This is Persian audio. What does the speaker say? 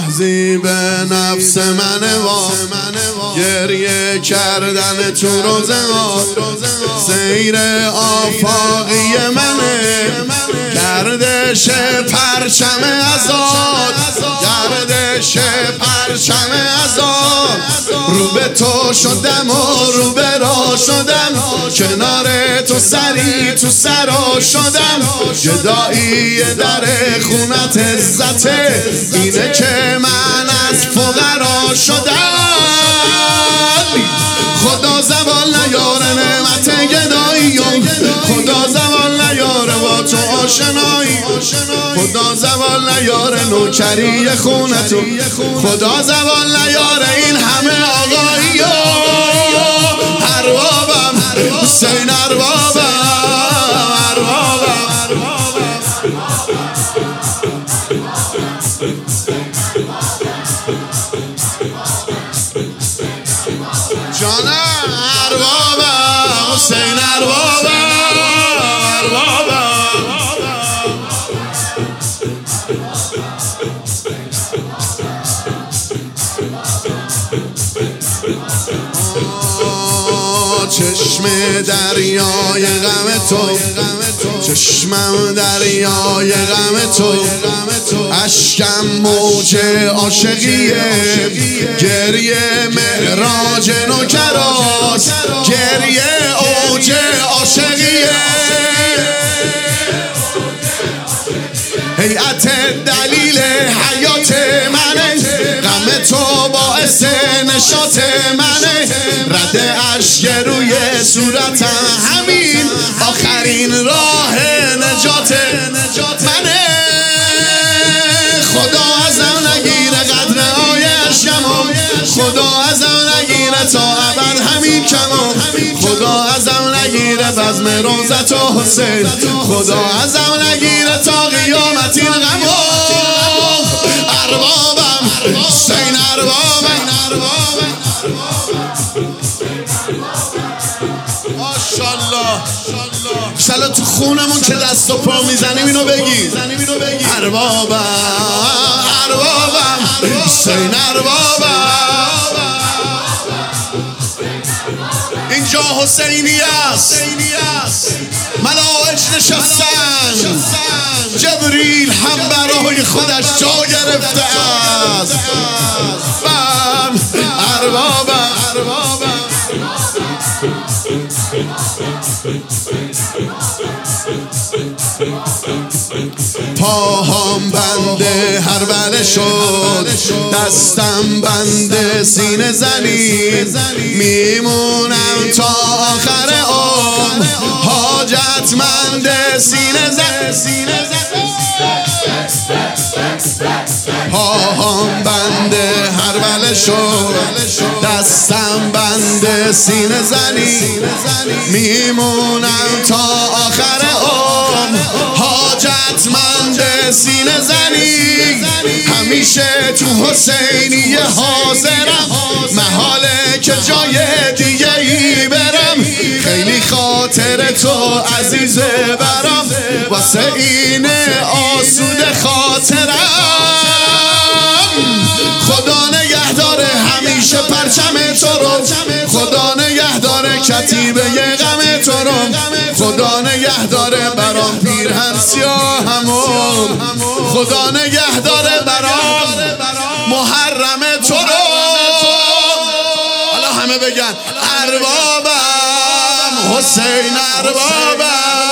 تهذیب نفس منه وا گریه کردن تو روزگار سیر آفاقی منه گردش پرچم آزاد گردش پرچم آزاد رو به تو شدم و رو به راه شدم کنار تو سری تو سرا شدم جدایی در خونت عزته اینه که من از فقرا شدم خدا زوال نیاره نعمت گدایی خدا زوال نیاره با تو آشنایی خدا زوال نیاره نوکری خونتو خدا زوال نیاره این همه آقایی اربابم حسین اربابم جانم اربابم حسین اربابم چشم دریای غم تو چشمم دریای غم تو اشکم موج عاشقیه گریه معراج نوکراست گریه اوج عاشقیه هیئت دلیل حیات منه غم تو باعث نشاط منه رد اشک روی صورتم همین آخرین راه نجات منه خدا ازم نگیره قدر آی اشکمو خدا ازم نگیره تا ابد همین کمو خدا ازم نگیره بزم روزت و حسین خدا ازم نگیره تا قیامت این غمو اربابم حسین اربابم ماشاءالله شالا تو خونمون که دست و پا میزنیم اینو بگی اربابم حسین اربابم اینجا حسینی است ملائک نشستن جبریل هم برای خودش جا گرفته است اربابم پاهام بنده هر بله شد دستم بنده سینه زنی میمونم تا آخر عمر حاجتمند سینه زنی پاهام بنده هر بله شد دستم بنده سینه زنی میمونم تا آخر عمر حاجتمند سینه زنی همیشه تو حسینی حاضرم محاله که جای دیگه ای برم خیلی خاطر تو عزیزه برام واسه اینه آسوده خاطرم خدا نگهداره همیشه پرچم تو رو خدا نگهداره کتیبه غم تو رو خدا نگهداره برام پیرهن سیاهمون خدا نگهداره برام محرم تو رو حالا همه بگن اربابم حسین اربابم